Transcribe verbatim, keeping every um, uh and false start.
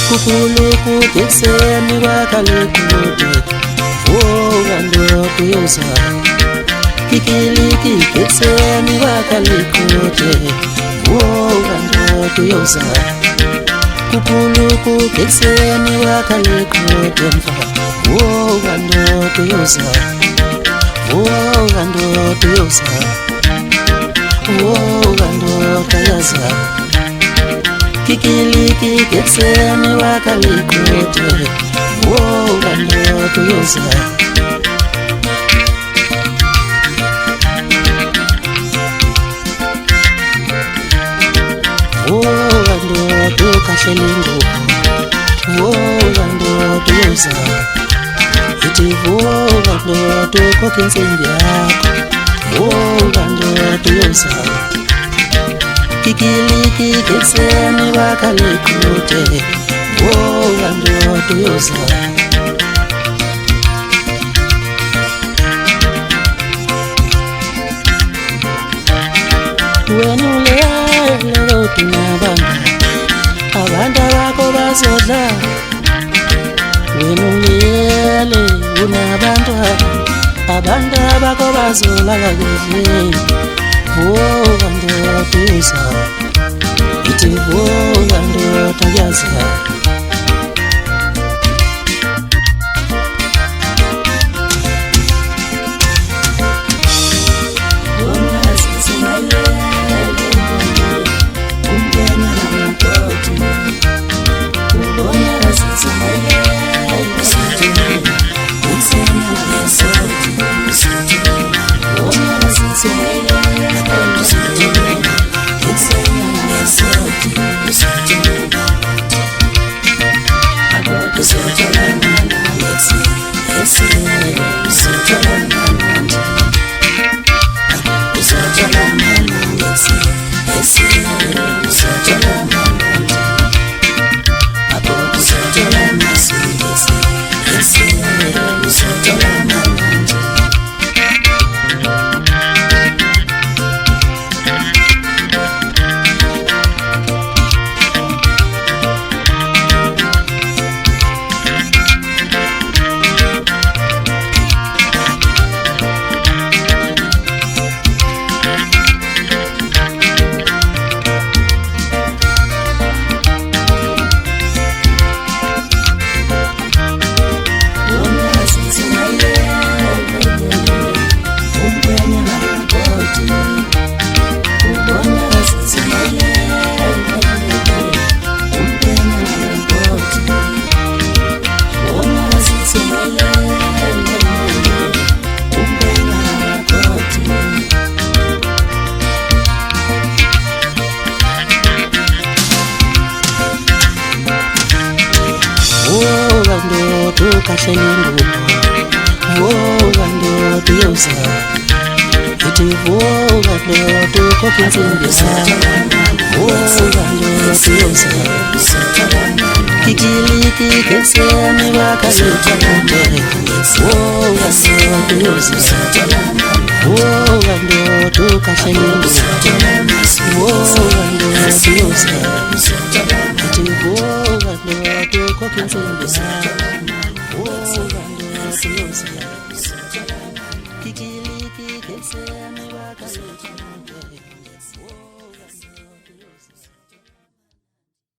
kukuluku kekuseni kwakalekude vuka ndoto yoza kikiliki kekuseni kwakalekude vuka ndoto yoza kukuluku kekuseni kwakalekude mfa vuka ndoto yoza vuka ndoto yoza vuka ndoto yoza kikiliki kekuseni kwakalekude vuka ndoto yoza vuka ndoto kashelingo vuka ndoto yoza iti vuka ndoto koke nsimbi yakho vuka ndoto yoza kikiliki kekuseni kwakalekude vuka ndoto yoza wena ulele utinabanga abantu bakho bazodla wena ulele unabantu abantu bakho bazolala kudle vuka ndoto yoza ithi vuka ndoto yoza vuka ndoto kashelingo vuka ndoto yoza iti vuka ndoto koke nsimbi yakho vuka ndoto yoza kikiliki kekuseni kwakalekude vuka ndoto yoza vuka ndoto kashelingo vuka ndoto yoza iti vuka ndoto koke nsimbi yakho vuka ndoto yoza